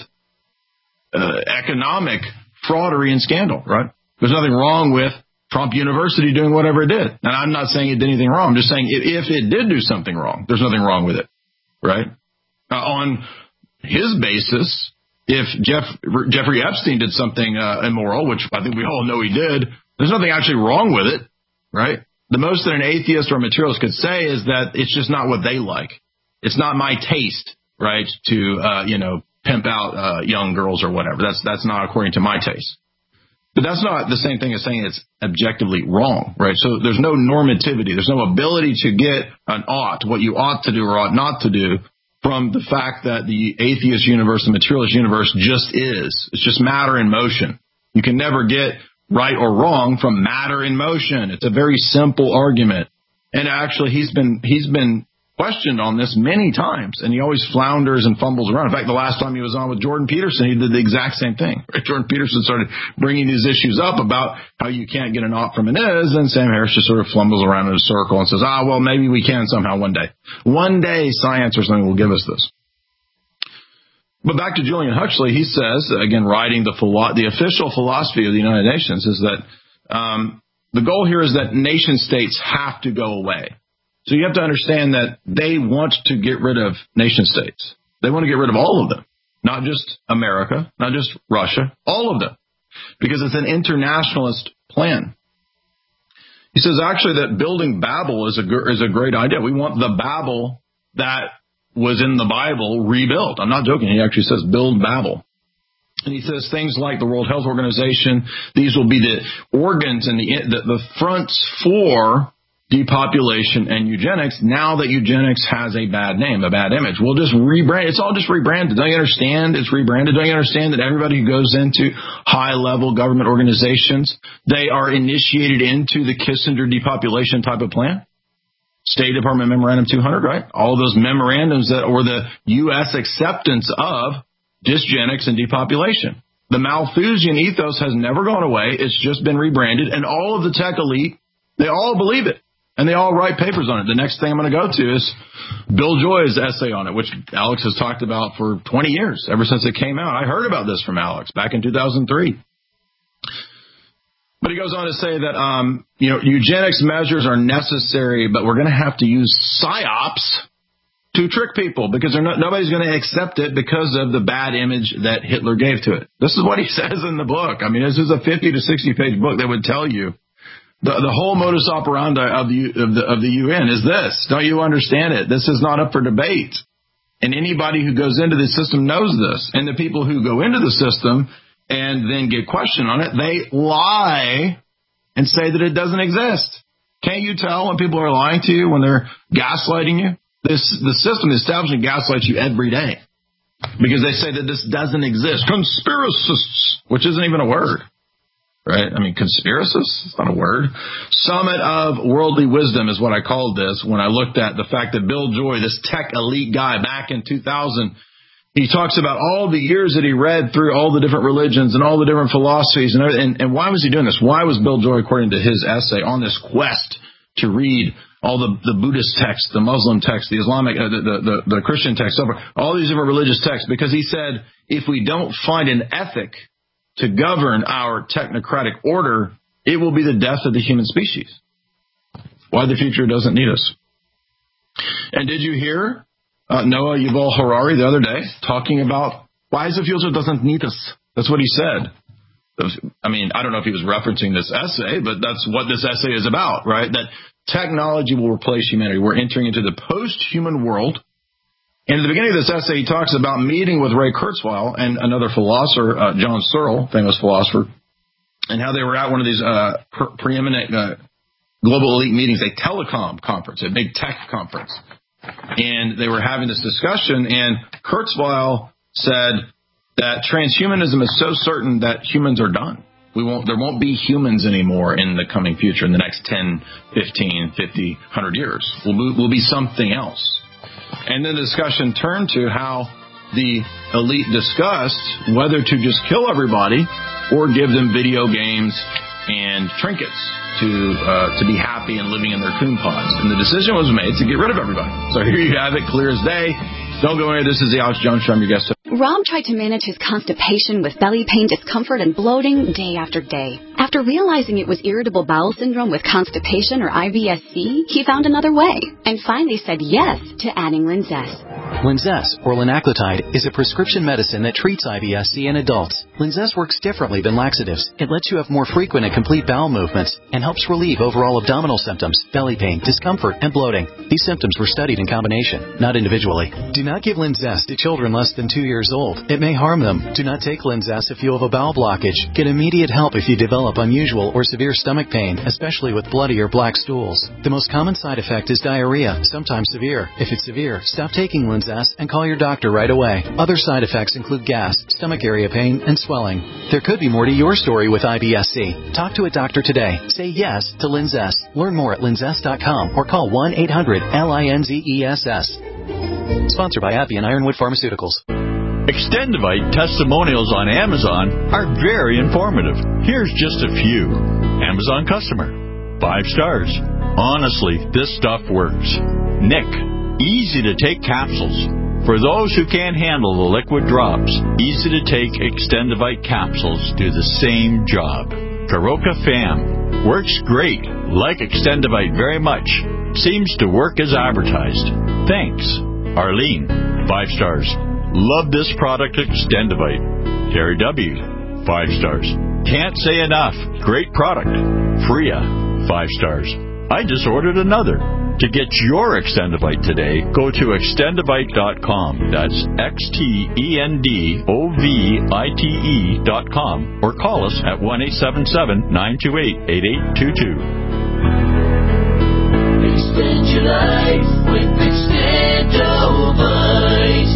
economic fraudery and scandal, right? There's nothing wrong with Trump University doing whatever it did. And I'm not saying it did anything wrong. I'm just saying if it did do something wrong, there's nothing wrong with it, right? On his basis, if Jeffrey Epstein did something immoral, which I think we all know he did, there's nothing actually wrong with it, right? The most that an atheist or a materialist could say is that it's just not what they like. It's not my taste, right, to, pimp out young girls or whatever. That's not according to my taste. But that's not the same thing as saying it's objectively wrong, right? So there's no normativity. There's no ability to get an ought, what you ought to do or ought not to do, from the fact that the atheist universe, the materialist universe just is. It's just matter in motion. You can never get right or wrong from matter in motion. It's a very simple argument. And actually, he's been questioned on this many times, and he always flounders and fumbles around. In fact, the last time he was on with Jordan Peterson, he did the exact same thing. Jordan Peterson started bringing these issues up about how you can't get an ought from an is, and Sam Harris just sort of fumbles around in a circle and says, well, maybe we can somehow one day. One day, science or something will give us this. But back to Julian Huxley, he says, again, writing the official philosophy of the United Nations, is that The goal here is that nation states have to go away. So you have to understand that they want to get rid of nation states. They want to get rid of all of them, not just America, not just Russia, all of them, because it's an internationalist plan. He says actually that building Babel is a great idea. We want the Babel that was in the Bible rebuilt. I'm not joking. He actually says build Babel. And he says things like the World Health Organization, these will be the organs and the fronts for depopulation and eugenics. Now that eugenics has a bad name, a bad image, we'll just rebrand. It's all just rebranded. Don't you understand? It's rebranded. Don't you understand that everybody who goes into high-level government organizations, they are initiated into the Kissinger depopulation type of plan? State Department Memorandum 200, right? All those memorandums that were the U.S. acceptance of dysgenics and depopulation. The Malthusian ethos has never gone away. It's just been rebranded, and all of the tech elite, they all believe it, and they all write papers on it. The next thing I'm going to go to is Bill Joy's essay on it, which Alex has talked about for 20 years, ever since it came out. I heard about this from Alex back in 2003. But he goes on to say that, eugenics measures are necessary, but we're going to have to use psyops to trick people because nobody's going to accept it because of the bad image that Hitler gave to it. This is what he says in the book. I mean, this is a 50 to 60 page book that would tell you the whole modus operandi of the UN is this. Don't you understand it? This is not up for debate. And anybody who goes into the system knows this. And the people who go into the system and then get questioned on it, they lie and say that it doesn't exist. Can't you tell when people are lying to you, when they're gaslighting you? The system, the establishment gaslights you every day because they say that this doesn't exist. Conspiracists, which isn't even a word, right? I mean, conspiracists, it's not a word. Summit of Worldly Wisdom is what I called this when I looked at the fact that Bill Joy, this tech elite guy back in 2000, he talks about all the years that he read through all the different religions and all the different philosophies and why was he doing this? Why was Bill Joy, according to his essay, on this quest to read all the Buddhist texts, the Muslim texts, the Islamic, the Christian texts, all these different religious texts, because he said, if we don't find an ethic to govern our technocratic order, it will be the death of the human species. Why the future doesn't need us. And did you hear Noah Yuval Harari the other day talking about why the future doesn't need us? That's what he said. I mean, I don't know if he was referencing this essay, but that's what this essay is about, right? That technology will replace humanity. We're entering into the post-human world. And at the beginning of this essay, he talks about meeting with Ray Kurzweil and another philosopher, John Searle, famous philosopher, and how they were at one of these preeminent global elite meetings, a telecom conference, a big tech conference. And they were having this discussion, and Kurzweil said that transhumanism is so certain that humans are done. There won't be humans anymore in the coming future, in the next 10, 15, 50, 100 years. We'll be something else. And then the discussion turned to how the elite discussed whether to just kill everybody or give them video games and trinkets to be happy and living in their coon pods. And the decision was made to get rid of everybody. So here you have it, clear as day. Don't go anywhere. This is the Alex Jones Show. I'm your guest. Rob tried to manage his constipation with belly pain, discomfort, and bloating day after day. After realizing it was irritable bowel syndrome with constipation or IBS-C, he found another way and finally said yes to adding Linzess. Linzess, or linaclotide, is a prescription medicine that treats IBS-C in adults. Linzess works differently than laxatives. It lets you have more frequent and complete bowel movements and helps relieve overall abdominal symptoms, belly pain, discomfort, and bloating. These symptoms were studied in combination, not individually. Do not give Linzess to children less than 2 years old. It may harm them. Do not take Linzess if you have a bowel blockage. Get immediate help if you develop unusual or severe stomach pain, especially with bloody or black stools. The most common side effect is diarrhea, sometimes severe. If it's severe, stop taking Linzess and call your doctor right away. Other side effects include gas, stomach area pain, and swelling. There could be more to your story with IBS-C. Talk to a doctor today. Say yes to Linzess. Learn more at linzess.com or call 1-800-LINZESS. Sponsored by Appian Ironwood Pharmaceuticals. Extendivite testimonials on Amazon are very informative. Here's just a few. Amazon customer. 5 stars. Honestly, this stuff works. Nick. Easy to take capsules. For those who can't handle the liquid drops, easy to take Extendivite capsules do the same job. Karoka Fam. Works great. Like Extendivite very much. Seems to work as advertised. Thanks. Arlene, 5 stars. Love this product, Extendivite. Terry W., 5 stars. Can't say enough. Great product. Freya, 5 stars. I just ordered another. To get your Extendivite today, go to extendivite.com. That's XTENDOVITE.com. Or call us at 1-877-928-8822. Extend your life with Extendovite.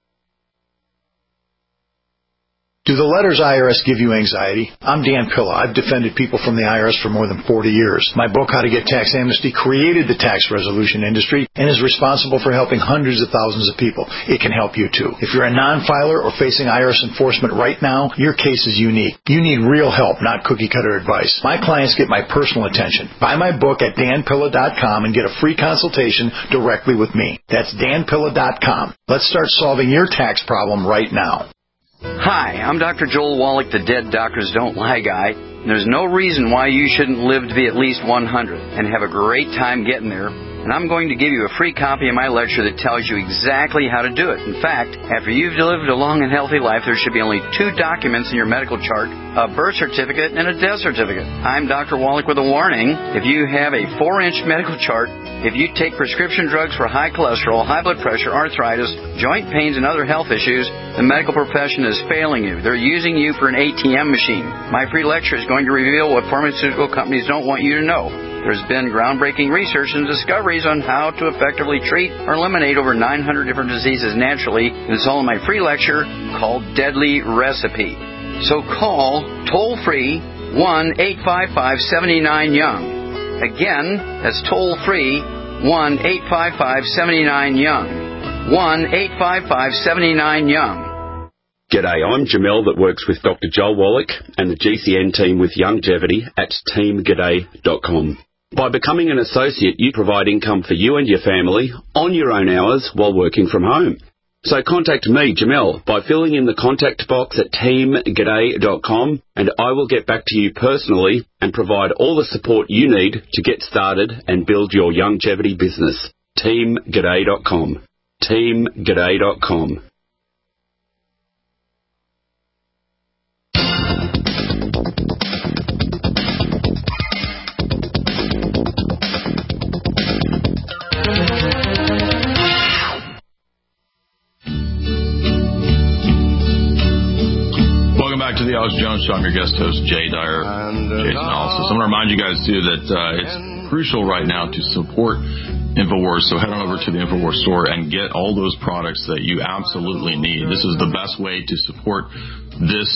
Do the letters IRS give you anxiety? I'm Dan Pilla. I've defended people from the IRS for more than 40 years. My book, How to Get Tax Amnesty, created the tax resolution industry and is responsible for helping hundreds of thousands of people. It can help you too. If you're a non-filer or facing IRS enforcement right now, your case is unique. You need real help, not cookie-cutter advice. My clients get my personal attention. Buy my book at danpilla.com and get a free consultation directly with me. That's danpilla.com. Let's start solving your tax problem right now. Hi, I'm Dr. Joel Wallach, the Dead Doctors Don't Lie guy. There's no reason why you shouldn't live to be at least 100 and have a great time getting there. And I'm going to give you a free copy of my lecture that tells you exactly how to do it. In fact, after you've lived a long and healthy life, there should be only 2 documents in your medical chart, a birth certificate and a death certificate. I'm Dr. Wallach with a warning. If you have a 4-inch medical chart, if you take prescription drugs for high cholesterol, high blood pressure, arthritis, joint pains, and other health issues, the medical profession is failing you. They're using you for an ATM machine. My free lecture is going to reveal what pharmaceutical companies don't want you to know. There's been groundbreaking research and discoveries on how to effectively treat or eliminate over 900 different diseases naturally. It's all in my free lecture called Deadly Recipe. So call toll-free 1-855-79-YOUNG. Again, that's toll-free 1-855-79-YOUNG. 1-855-79-YOUNG. G'day, I'm Jamel that works with Dr. Joel Wallach and the GCN team with Youngevity at teamg'day.com. By becoming an associate, you provide income for you and your family on your own hours while working from home. So contact me, Jamel, by filling in the contact box at teamg'day.com, and I will get back to you personally and provide all the support you need to get started and build your Youngevity business. teamg'day.com. teamg'day.com. Back to the Alex Jones Show. I'm your guest host, Jay Dyer, Jason Analysis. I'm going to remind you guys, too, that it's crucial right now to support InfoWars. So head on over to the InfoWars store and get all those products that you absolutely need. This is the best way to support this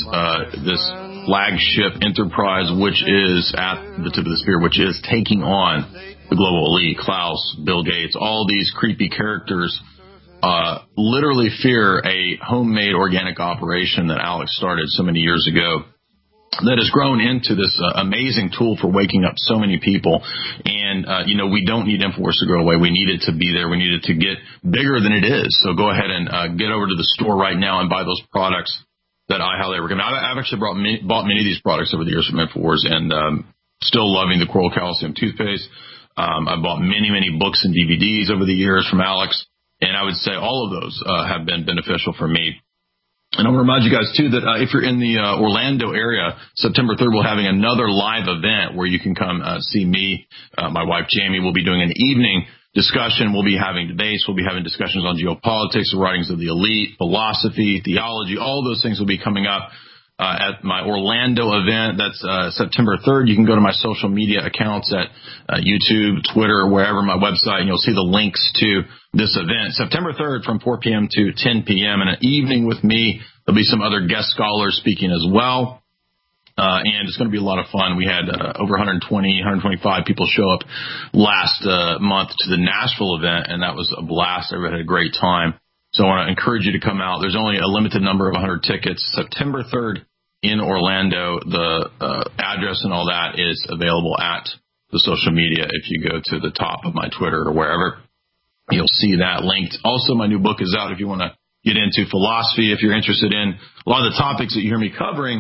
flagship enterprise, which is at the tip of the spear, which is taking on the global elite, Klaus, Bill Gates, all these creepy characters. Literally fear a homemade organic operation that Alex started so many years ago that has grown into this amazing tool for waking up so many people. And, we don't need InfoWars to go away. We need it to be there. We need it to get bigger than it is. So go ahead and get over to the store right now and buy those products that I highly recommend. I've actually bought many of these products over the years from InfoWars, and still loving the Coral Calcium toothpaste. I've bought many books and DVDs over the years from Alex. And I would say all of those have been beneficial for me. And I want to remind you guys, too, that if you're in the Orlando area, September 3rd, we're having another live event where you can come see me. My wife, Jamie, will be doing an evening discussion. We'll be having debates. We'll be having discussions on geopolitics, the writings of the elite, philosophy, theology. All those things will be coming up at my Orlando event. That's September 3rd. You can go to my social media accounts at YouTube, Twitter, wherever, my website, and you'll see the links to this event. September 3rd from 4 p.m. to 10 p.m. and an evening with me. There'll be some other guest scholars speaking as well. And it's going to be a lot of fun. We had over 125 people show up last month to the Nashville event, and that was a blast. Everybody had a great time. So I want to encourage you to come out. There's only a limited number of 100 tickets. September 3rd in Orlando. The address and all that is available at the social media. If you go to the top of my Twitter or wherever, you'll see that linked. Also, my new book is out if you want to get into philosophy. If you're interested in a lot of the topics that you hear me covering,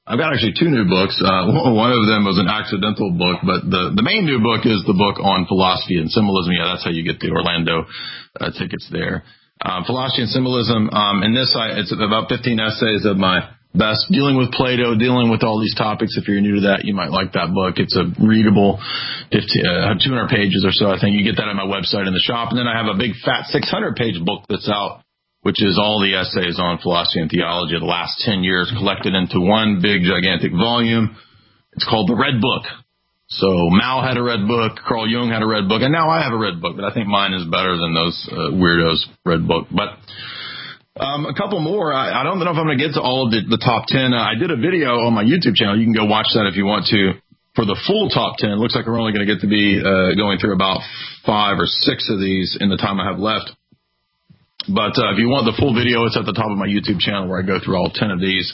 I've got actually 2 new books. One of them was an accidental book, but the main new book is the book on philosophy and symbolism. Yeah, that's how you get the Orlando tickets there. Philosophy and symbolism. And it's about 15 essays of my best, dealing with Plato, dealing with all these topics. If you're new to that, you might like that book. It's a readable 200 pages or so. I think you get that on my website in the shop. And then I have a big fat 600-page book that's out, which is all the essays on philosophy and theology of the last 10 years collected into one big, gigantic volume. It's called The Red Book. So Mao had a red book, Carl Jung had a red book, and now I have a red book, but I think mine is better than those weirdos' red book. But a couple more. I don't know if I'm going to get to all of the top 10. I did a video on my YouTube channel. You can go watch that if you want to. For the full top 10, it looks like we're only going to get to be going through about 5 or 6 of these in the time I have left. But if you want the full video, it's at the top of my YouTube channel where I go through all 10 of these.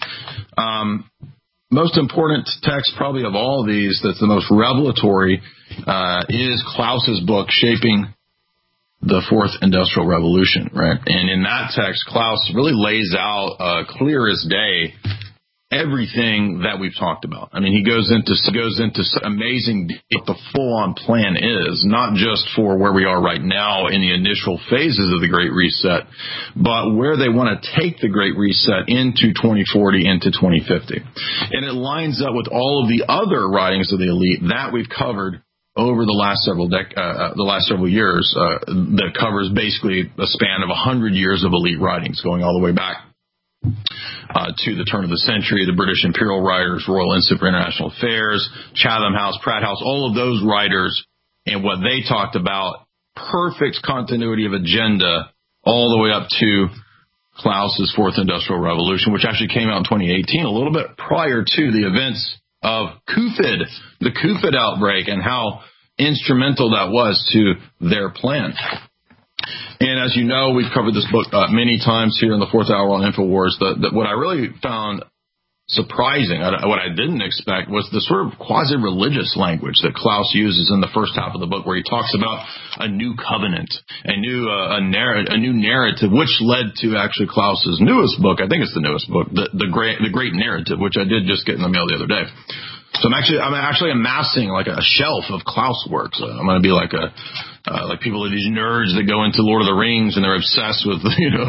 Most important text probably of all of these that's the most revelatory is Klaus's book, Shaping the Fourth Industrial Revolution, right? And in that text, Klaus really lays out clear as day everything that we've talked about. I mean, he goes into amazing what the full-on plan is, not just for where we are right now in the initial phases of the Great Reset, but where they want to take the Great Reset into 2040, into 2050. And it lines up with all of the other writings of the elite that we've covered over the last several years, that covers basically a span of 100 years of elite writings, going all the way back to the turn of the century, the British Imperial writers, Royal Institute for International Affairs, Chatham House, Pratt House, all of those writers and what they talked about, perfect continuity of agenda all the way up to Klaus's Fourth Industrial Revolution, which actually came out in 2018, a little bit prior to the events of COVID, the COVID outbreak, and how instrumental that was to their plan. And as you know, we've covered this book many times here in the Fourth Hour on InfoWars. What I really found surprising, what I didn't expect, was the sort of quasi-religious language that Klaus uses in the first half of the book, where he talks about a new covenant, a new narrative, which led to actually Klaus's newest book. I think it's the newest book, the Great Narrative, which I did just get in the mail the other day. So I'm actually amassing like a shelf of Klaus works. I'm going to be like people are these nerds that go into Lord of the Rings and they're obsessed with,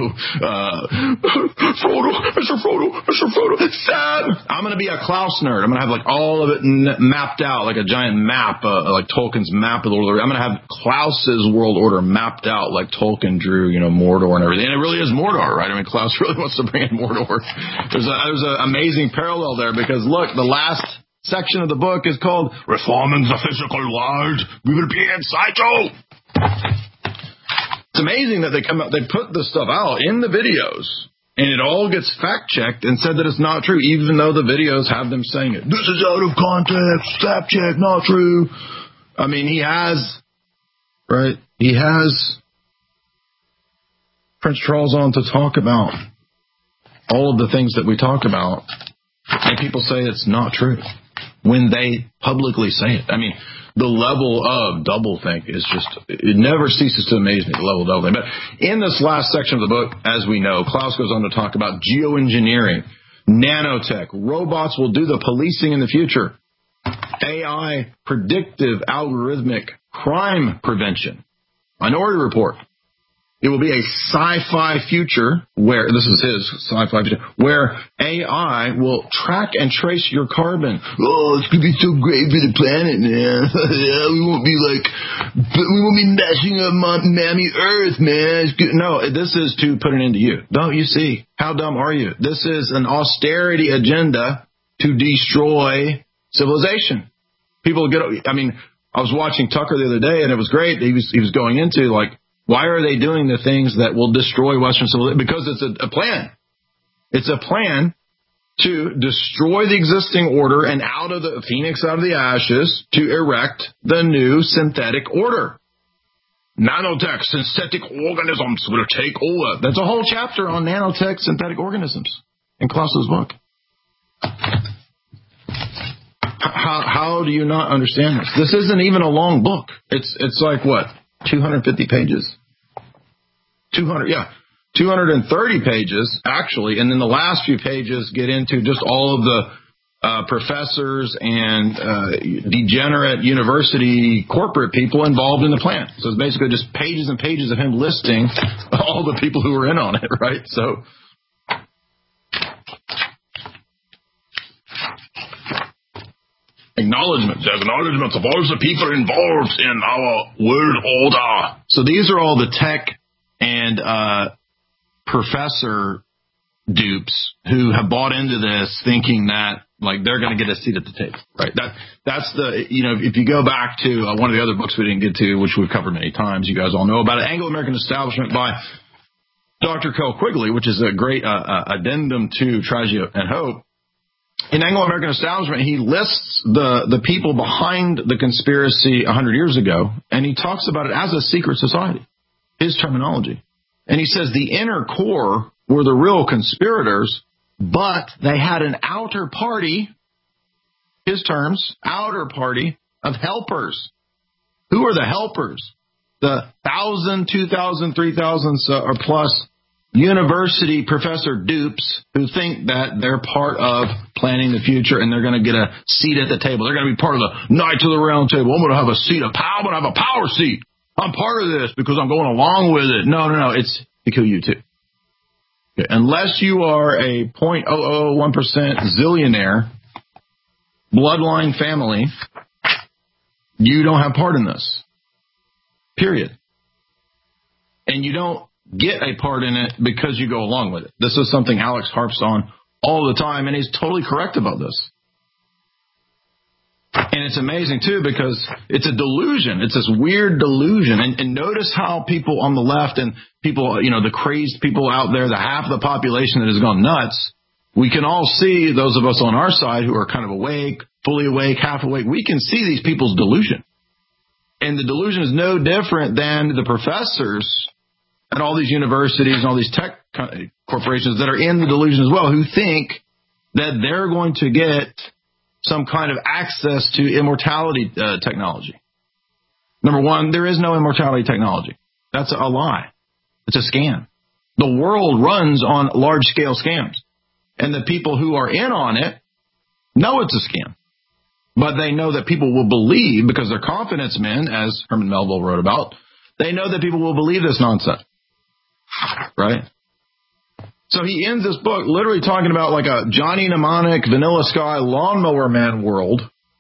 Mr. Frodo, Sam. I'm going to be a Klaus nerd. I'm going to have like all of it mapped out, like a giant map, like Tolkien's map of the Lord of the Rings. I'm going to have Klaus's world order mapped out like Tolkien drew, Mordor and everything. And it really is Mordor, right? I mean, Klaus really wants to bring in Mordor. There's an amazing parallel there because look, the last section of the book is called Reforming the Physical World. We will be inside you. It's amazing that they put this stuff out in the videos, and it all gets fact-checked and said that it's not true, even though the videos have them saying it. This is out of context, fact-check, not true. I mean, he has Prince Charles on to talk about all of the things that we talk about, and people say it's not true when they publicly say it. I mean, the level of doublethink is just, it never ceases to amaze me, the level of doublethink. But in this last section of the book, as we know, Klaus goes on to talk about geoengineering, nanotech, robots will do the policing in the future, AI, predictive algorithmic crime prevention, Minority Report. It will be a sci-fi future where, this is his sci-fi future, where AI will track and trace your carbon. Oh, it's going to be so great for the planet, man. Yeah, we won't be messing up Mammy Earth, man. It's good. No, this is to put an end to you. Don't you see? How dumb are you? This is an austerity agenda to destroy civilization. People I was watching Tucker the other day, and it was great. He was going into, like, why are they doing the things that will destroy Western civilization? Because it's a plan. It's a plan to destroy the existing order and out of the phoenix out of the ashes to erect the new synthetic order. Nanotech, synthetic organisms will take over. That's a whole chapter on nanotech, synthetic organisms in Klaus's book. How do you not understand this? This isn't even a long book. It's like what? 250 pages. 230 pages, actually, and then the last few pages get into just all of professors and degenerate university corporate people involved in the plan. So it's basically just pages and pages of him listing all the people who were in on it, right? So acknowledgments of all the people involved in our world order. So these are all the tech and professor dupes who have bought into this thinking that like they're going to get a seat at the table, right? That's the, if you go back to one of the other books we didn't get to, which we've covered many times, you guys all know about it, Anglo-American Establishment by Dr. Kel Quigley, which is a great addendum to Tragedy and Hope. In Anglo-American Establishment, he lists the people behind the conspiracy 100 years ago, and he talks about it as a secret society, his terminology. And he says the inner core were the real conspirators, but they had an outer party, his terms, outer party of helpers. Who are the helpers? The 1,000, 2,000, 3,000 or plus university professor dupes who think that they're part of planning the future and they're going to get a seat at the table. They're going to be part of the Knights of the Round Table. I'm going to have a seat of power. I'm going to have a power seat. I'm part of this because I'm going along with it. No. It's to kill you too. Okay. Unless you are a 0.001% zillionaire bloodline family, you don't have part in this. Period. And you don't get a part in it because you go along with it. This is something Alex harps on all the time, and he's totally correct about this. And it's amazing, too, because it's a delusion. It's this weird delusion. And notice how people on the left and people, the crazed people out there, the half of the population that has gone nuts, we can all see, those of us on our side who are kind of awake, fully awake, half awake, we can see these people's delusion. And the delusion is no different than the professors at all these universities and all these tech corporations that are in the delusion as well, who think that they're going to get some kind of access to immortality technology. Number one, there is no immortality technology. That's a lie. It's a scam. The world runs on large-scale scams. And the people who are in on it know it's a scam. But they know that people will believe, because they're confidence men, as Herman Melville wrote about, they know that people will believe this nonsense. Right? So he ends this book literally talking about like a Johnny Mnemonic, Vanilla Sky, Lawnmower Man world,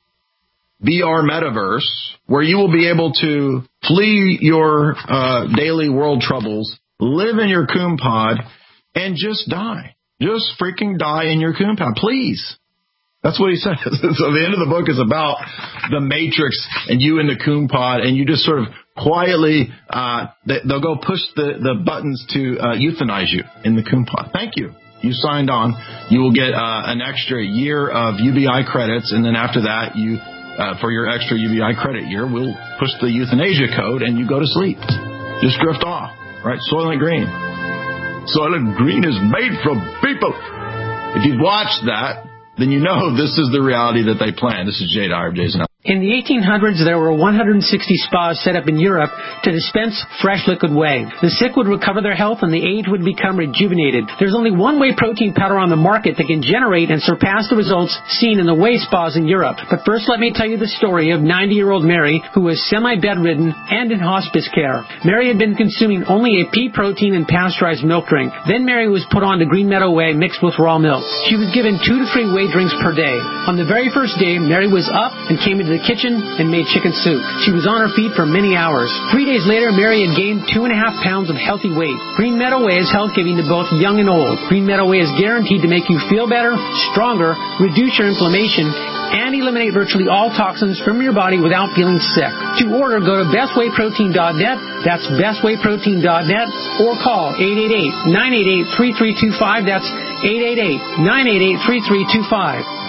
VR metaverse, where you will be able to flee your daily world troubles, live in your coon pod, and just die. Just freaking die in your coon pod. Please. That's what he says. So the end of the book is about the Matrix and you in the coon pod, and you just sort of quietly, they'll go push the buttons to euthanize you in the coon pod. Thank you. You signed on. You will get an extra year of UBI credits, and then after that, you for your extra UBI credit year, we'll push the euthanasia code, and you go to sleep. Just drift off, right? Soylent Green. Soylent Green is made from people. If you've watched that, then you know this is the reality that they plan. This is Jay Dyer, Jason. In the 1800s, there were 160 spas set up in Europe to dispense fresh liquid whey. The sick would recover their health and the aged would become rejuvenated. There's only one whey protein powder on the market that can generate and surpass the results seen in the whey spas in Europe. But first, let me tell you the story of 90-year-old Mary, who was semi-bedridden and in hospice care. Mary had been consuming only a pea protein and pasteurized milk drink. Then Mary was put on to Green Meadow Whey mixed with raw milk. She was given 2 to 3 whey drinks per day. On the very first day, Mary was up and came into the kitchen and made chicken soup. She was on her feet for many hours. 3 days later, Mary had gained 2.5 pounds of healthy weight. Green Meadow Whey is health-giving to both young and old. Green Meadow Whey is guaranteed to make you feel better, stronger, reduce your inflammation, and eliminate virtually all toxins from your body without feeling sick. To order, go to bestwayprotein.net. That's bestwayprotein.net, or call 888-988-3325. That's 888-988-3325.